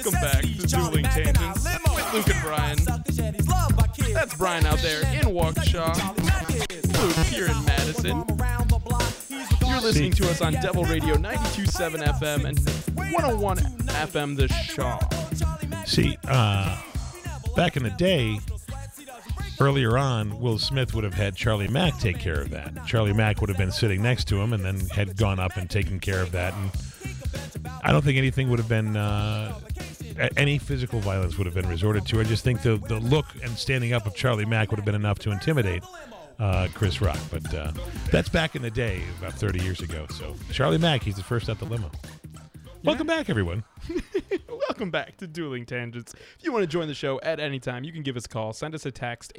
Welcome back to Dueling Tangents with Luke and Brian. That's Brian out there in Waukesha. Luke here in Madison. You're listening to us on Devil Radio 92.7 FM and 101 FM The Shaw. See, back in the day, earlier on, Will Smith would have had Charlie Mack take care of that. Charlie Mack would have been sitting next to him and then had gone up and taken care of that. And I don't think anything would have been, any physical violence would have been resorted to. I just think the look and standing up of Charlie Mack would have been enough to intimidate Chris Rock. But that's back in the day, about 30 years ago. So Charlie Mack, he's the first out the limo. Welcome back, everyone. Welcome back to Dueling Tangents. If you want to join the show at any time, you can give us a call. Send us a text,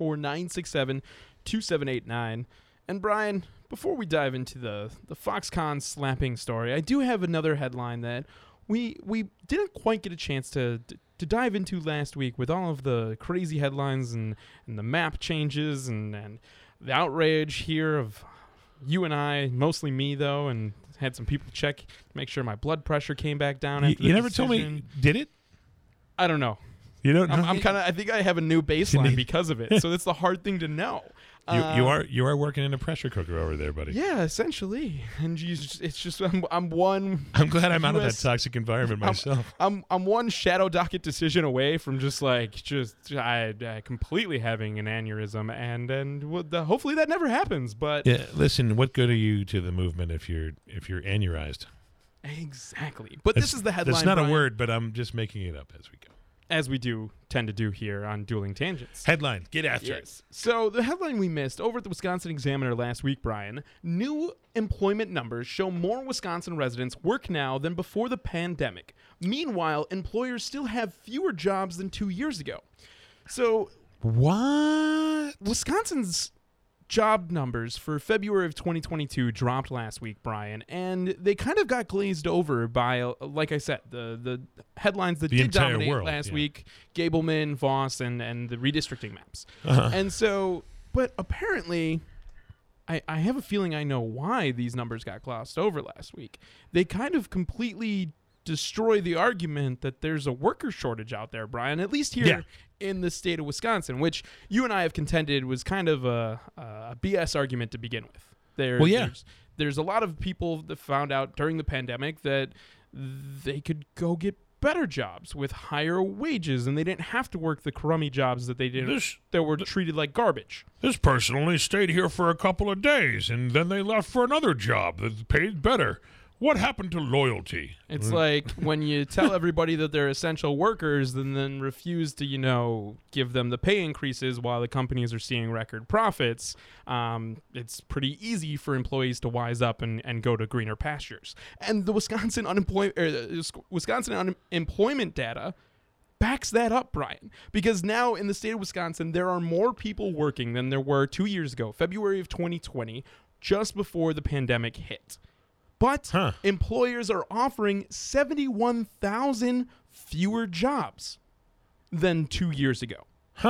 844-967-2789. And Brian, before we dive into the Foxconn slapping story, I do have another headline that we didn't quite get a chance to dive into last week with all of the crazy headlines and the map changes and the outrage here of you and I, mostly me though, and had some people check to make sure my blood pressure came back down. After You never told me, did it? I don't know. You don't know? I think I have a new baseline because of it. So it's the hard thing to know. You are working in a pressure cooker over there, buddy. Yeah, essentially. And it's just I'm one. I'm glad I'm out of that toxic environment myself. I'm one shadow docket decision away from I completely having an aneurysm, and hopefully that never happens. But yeah, listen, what good are you to the movement if you're aneurized? Exactly. But this is the headline. That's not Brian, a word, but I'm just making it up as we go. As we do tend to do here on Dueling Tangents. Headline, get after it. So the headline we missed over at the Wisconsin Examiner last week, Brian, new employment numbers show more Wisconsin residents work now than before the pandemic. Meanwhile, employers still have fewer jobs than 2 years ago. So what? Wisconsin's job numbers for February of 2022 dropped last week, Brian, and they kind of got glazed over by, like I said, the headlines that did dominate last week, Gableman, Voss, and the redistricting maps. And so, but apparently, I have a feeling I know why these numbers got glossed over last week. They kind of completely destroy the argument that there's a worker shortage out there, Brian, at least here in the state of Wisconsin, which you and I have contended was kind of a BS argument to begin with. There's a lot of people that found out during the pandemic that they could go get better jobs with higher wages, and they didn't have to work the crummy jobs that they did that were treated like garbage. This person only stayed here for a couple of days, and then they left for another job that paid better. What happened to loyalty? It's like when you tell everybody that they're essential workers and then refuse to, give them the pay increases while the companies are seeing record profits. It's pretty easy for employees to wise up and go to greener pastures. And the Wisconsin unemployment data backs that up, Brian, because now in the state of Wisconsin, there are more people working than there were 2 years ago, February of 2020, just before the pandemic hit. But employers are offering 71,000 fewer jobs than 2 years ago.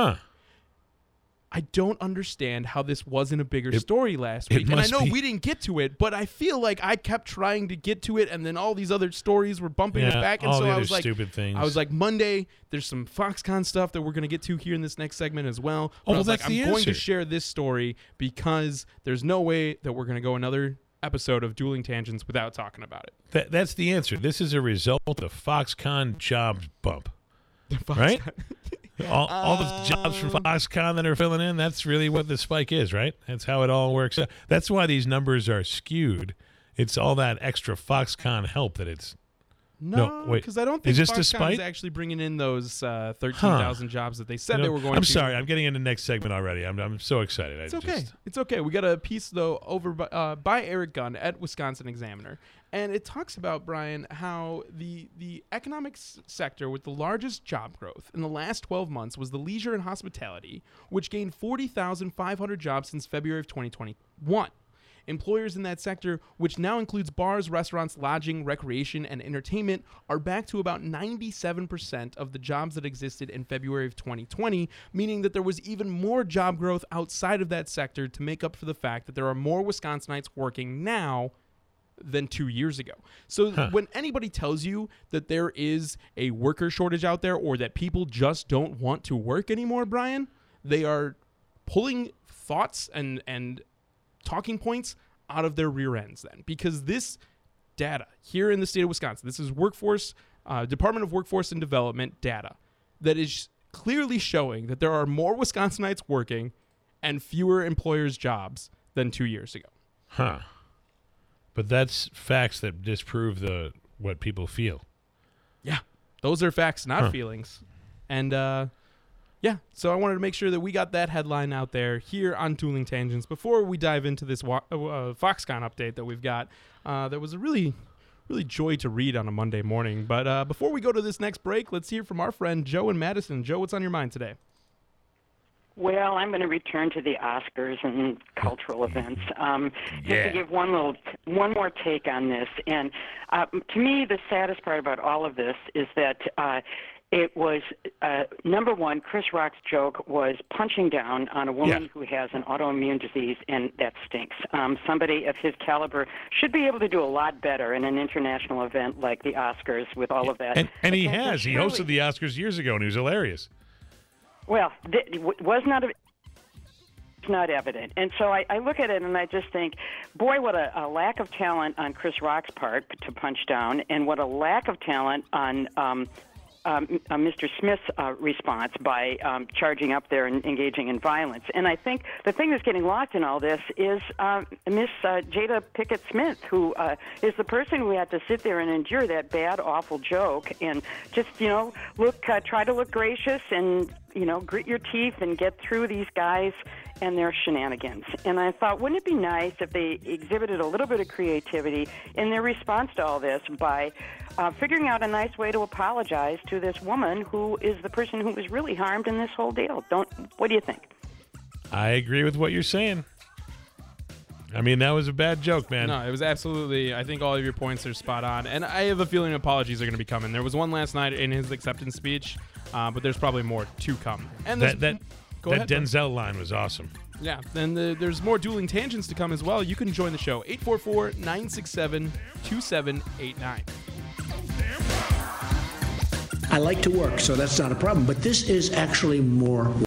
I don't understand how this wasn't a bigger story last week. And I know we didn't get to it, but I feel like I kept trying to get to it, and then all these other stories were bumping it back. And all so the I other was like, stupid things. I was like, Monday, there's some Foxconn stuff that we're going to get to here in this next segment as well. But Oh, I was that's like, the I'm going answer. to share this story because there's no way that we're going to go another episode of Dueling Tangents without talking about it. That's the answer. This is a result of Foxconn jobs bump, right? all the jobs from Foxconn that are filling in, that's really what the spike is, right? That's how it all works out. That's why these numbers are skewed. It's all that extra Foxconn help that it's... No, because I don't think Foxconn is actually bringing in those 13,000 jobs that they said they were going to. I'm sorry. I'm getting into the next segment already. I'm so excited. It's okay. It's okay. We got a piece, though, over by Eric Gunn at Wisconsin Examiner. And it talks about, Brian, how the economic sector with the largest job growth in the last 12 months was the leisure and hospitality, which gained 40,500 jobs since February of 2021. Employers in that sector, which now includes bars, restaurants, lodging, recreation, and entertainment, are back to about 97% of the jobs that existed in February of 2020, meaning that there was even more job growth outside of that sector to make up for the fact that there are more Wisconsinites working now than 2 years ago. So when anybody tells you that there is a worker shortage out there or that people just don't want to work anymore, Brian, they are pulling thoughts and talking points out of their rear ends then, because this data here in the state of Wisconsin, this is Department of Workforce and Development data that is clearly showing that there are more Wisconsinites working and fewer employers' jobs than 2 years ago. Huh. But that's facts that disprove what people feel. Yeah. Those are facts, not feelings. And, so I wanted to make sure that we got that headline out there here on Dueling Tangents before we dive into this Foxconn update that we've got. That was a really joy to read on a Monday morning. But before we go to this next break, let's hear from our friend Joe in Madison. Joe, what's on your mind today? Well, I'm going to return to the Oscars and cultural events. Just to give one more take on this. And to me, the saddest part about all of this is that it was, number one, Chris Rock's joke was punching down on a woman who has an autoimmune disease, and that stinks. Somebody of his caliber should be able to do a lot better in an international event like the Oscars with all of that. And he has. He hosted the Oscars years ago, and he was hilarious. Well, it's not evident. And so I look at it and I just think, boy, what a lack of talent on Chris Rock's part to punch down, and what a lack of talent on Mr. Smith's response by charging up there and engaging in violence. And I think the thing that's getting lost in all this is Miss Jada Pinkett Smith, who is the person who had to sit there and endure that bad, awful joke and just, try to look gracious and, grit your teeth and get through these guys and their shenanigans. And I thought, wouldn't it be nice if they exhibited a little bit of creativity in their response to all this by figuring out a nice way to apologize to this woman who is the person who was really harmed in this whole deal. What do you think? I agree with what you're saying. I mean, that was a bad joke, man. No, it was absolutely, I think all of your points are spot on. And I have a feeling apologies are going to be coming. There was one last night in his acceptance speech, but there's probably more to come. And that Denzel line was awesome. Yeah, and there's more Dueling Tangents to come as well. You can join the show, 844-967-2789. I like to work, so that's not a problem. But this is actually more